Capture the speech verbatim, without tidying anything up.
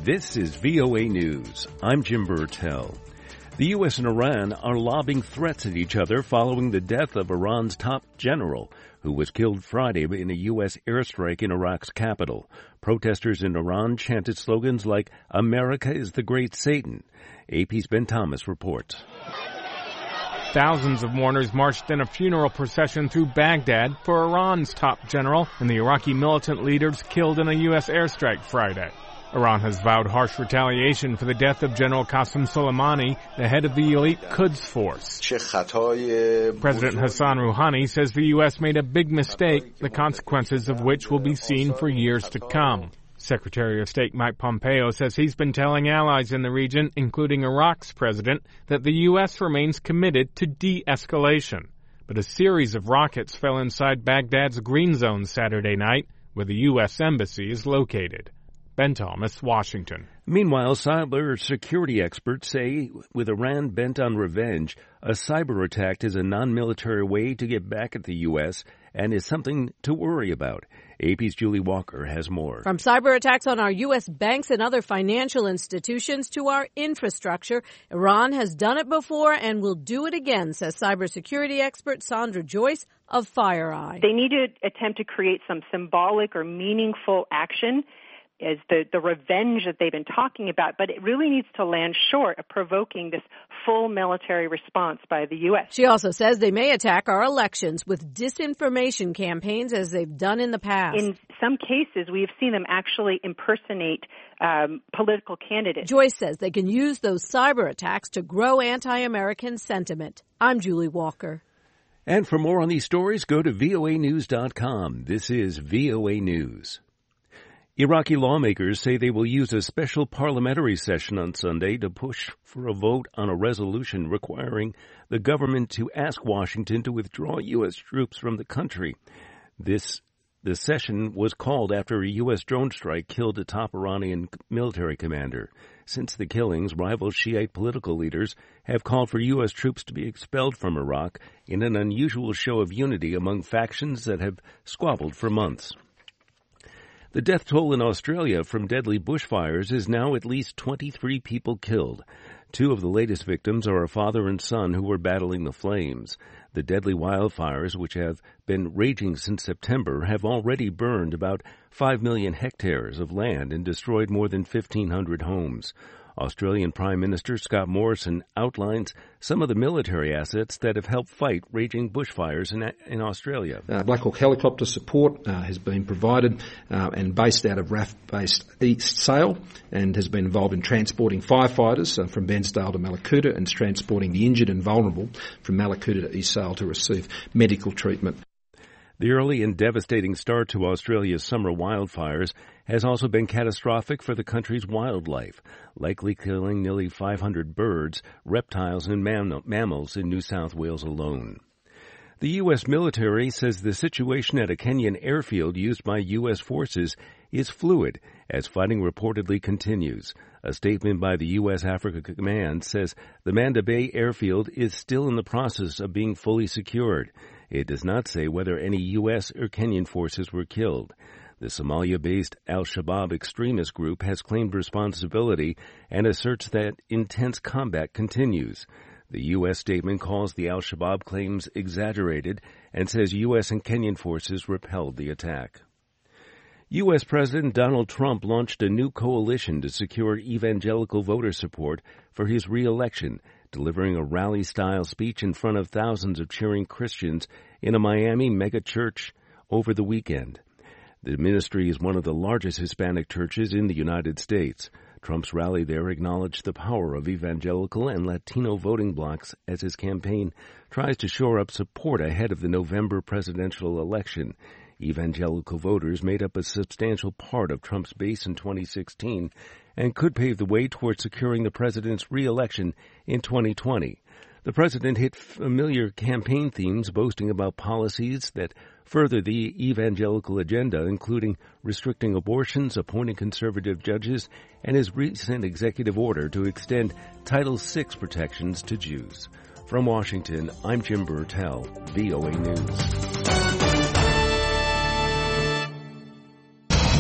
This is V O A News. I'm Jim Burtell. The U S and Iran are lobbing threats at each other following the death of Iran's top general, who was killed Friday in a U S airstrike in Iraq's capital. Protesters in Iran chanted slogans like, "America is the great Satan." A P's Ben Thomas reports. Thousands of mourners marched in a funeral procession through Baghdad for Iran's top general and the Iraqi militant leaders killed in a U S airstrike Friday. Iran has vowed harsh retaliation for the death of General Qasem Soleimani, the head of the elite Quds force. President Hassan Rouhani says the U S made a big mistake, the consequences of which will be seen for years to come. Secretary of State Mike Pompeo says he's been telling allies in the region, including Iraq's president, that the U S remains committed to de-escalation. But a series of rockets fell inside Baghdad's Green Zone Saturday night, where the U S Embassy is located. Ben Thomas, Washington. Meanwhile, cyber security experts say with Iran bent on revenge, a cyber attack is a non-military way to get back at the U S and is something to worry about. A P's Julie Walker has more. From cyber attacks on our U S banks and other financial institutions to our infrastructure, Iran has done it before and will do it again, says cybersecurity expert Sandra Joyce of FireEye. They need to attempt to create some symbolic or meaningful action as the, the revenge that they've been talking about, but it really needs to land short of provoking this full military response by the U S. She also says they may attack our elections with disinformation campaigns as they've done in the past. In some cases, we have seen them actually impersonate um, political candidates. Joyce says they can use those cyber attacks to grow anti-American sentiment. I'm Julie Walker. And for more on these stories, go to V O A news dot com. This is V O A News. Iraqi lawmakers say they will use a special parliamentary session on Sunday to push for a vote on a resolution requiring the government to ask Washington to withdraw U S troops from the country. This the session was called after a U S drone strike killed a top Iranian military commander. Since the killings, rival Shiite political leaders have called for U S troops to be expelled from Iraq in an unusual show of unity among factions that have squabbled for months. The death toll in Australia from deadly bushfires is now at least twenty-three people killed. Two of the latest victims are a father and son who were battling the flames. The deadly wildfires, which have been raging since September, have already burned about five million hectares of land and destroyed more than fifteen hundred homes. Australian Prime Minister Scott Morrison outlines some of the military assets that have helped fight raging bushfires in, in Australia. Uh, Black Hawk helicopter support uh, has been provided uh, and based out of R A F-based East Sale and has been involved in transporting firefighters uh, from Bensdale to Mallacoota and transporting the injured and vulnerable from Mallacoota to East Sale to receive medical treatment. The early and devastating start to Australia's summer wildfires has also been catastrophic for the country's wildlife, likely killing nearly five hundred birds, reptiles, and mam- mammals in New South Wales alone. The U S military says the situation at a Kenyan airfield used by U S forces is fluid as fighting reportedly continues. A statement by the U S Africa Command says the Manda Bay airfield is still in the process of being fully secured. It does not say whether any U S or Kenyan forces were killed. The Somalia-based al-Shabaab extremist group has claimed responsibility and asserts that intense combat continues. The U S statement calls the al-Shabaab claims exaggerated and says U S and Kenyan forces repelled the attack. U S President Donald Trump launched a new coalition to secure evangelical voter support for his re-election, delivering a rally-style speech in front of thousands of cheering Christians in a Miami megachurch over the weekend. The ministry is one of the largest Hispanic churches in the United States. Trump's rally there acknowledged the power of evangelical and Latino voting blocs as his campaign tries to shore up support ahead of the November presidential election. Evangelical voters made up a substantial part of Trump's base in twenty sixteen and could pave the way toward securing the president's re-election in twenty twenty. The president hit familiar campaign themes, boasting about policies that further the evangelical agenda, including restricting abortions, appointing conservative judges, and his recent executive order to extend Title six protections to Jews. From Washington, I'm Jim Burtell, V O A News.